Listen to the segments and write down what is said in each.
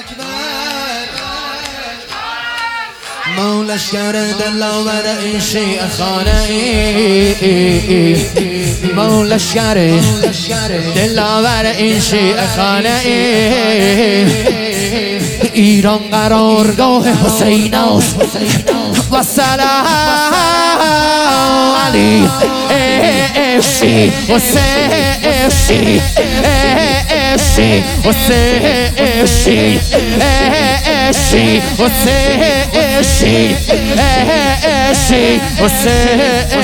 مولشگر دلاور این شیعه خانه مولشگر دلاور این شیعه خانه ایران قرارگاه حسین است و سلام علی افشی حسین افشی افشی حسین افشی افشی حسین افشی افشی حسین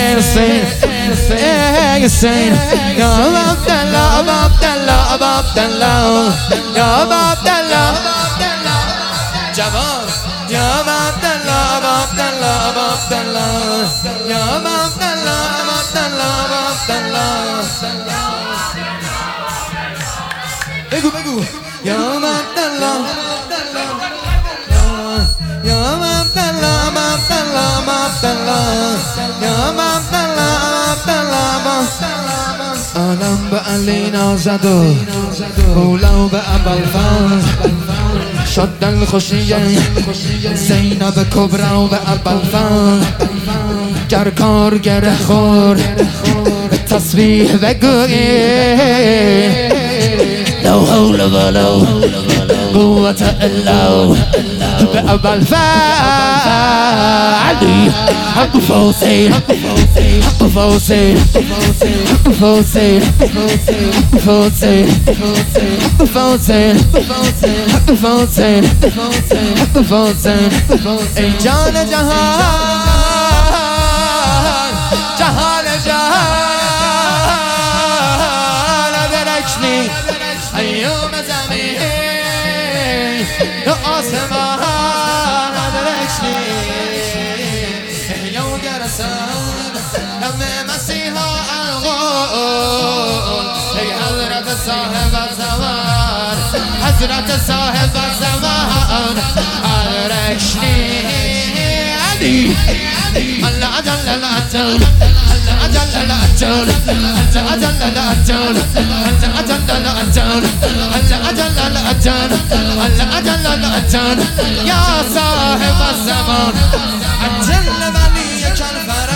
حسین یا عبدالله ابا عبدالله ابا عبدالله یا عبدالله جوان یا عبدالله ابا عبدالله ابا عبدالله یا عبدالله ابا عبدالله ابا عبدالله بگو بگو یا عبدالله یا عبدالله ابا عبدالله ابا عبدالله یا عبدالله ابا عبدالله عالم به علی نازد و اولا به ابوالفضل شد دل خوشی زینب کبرا و ابوالفضل گر کار گره خور تسبیح بگویی لا حول ولا قوة الا بأبوالفضل علی حق فوسین حق فوسین حق فوسین حق فوسین حق فوسین حق فوسین حق فوسین ای جان جهان جهان جهان درکشنی ایوم زمین و آسمان درکشنی یو گرسان دم مسیحا الغول ای حضرت صاحب الزمان حضرت صاحب الزمان درکشنی علی الله اجل الاجل الله اجل الاجل الله اجل الاجل الله اجل الاجل الله اجل الاجل الله اجل الاجل يا صاحب الزمان اجل وليك الفرج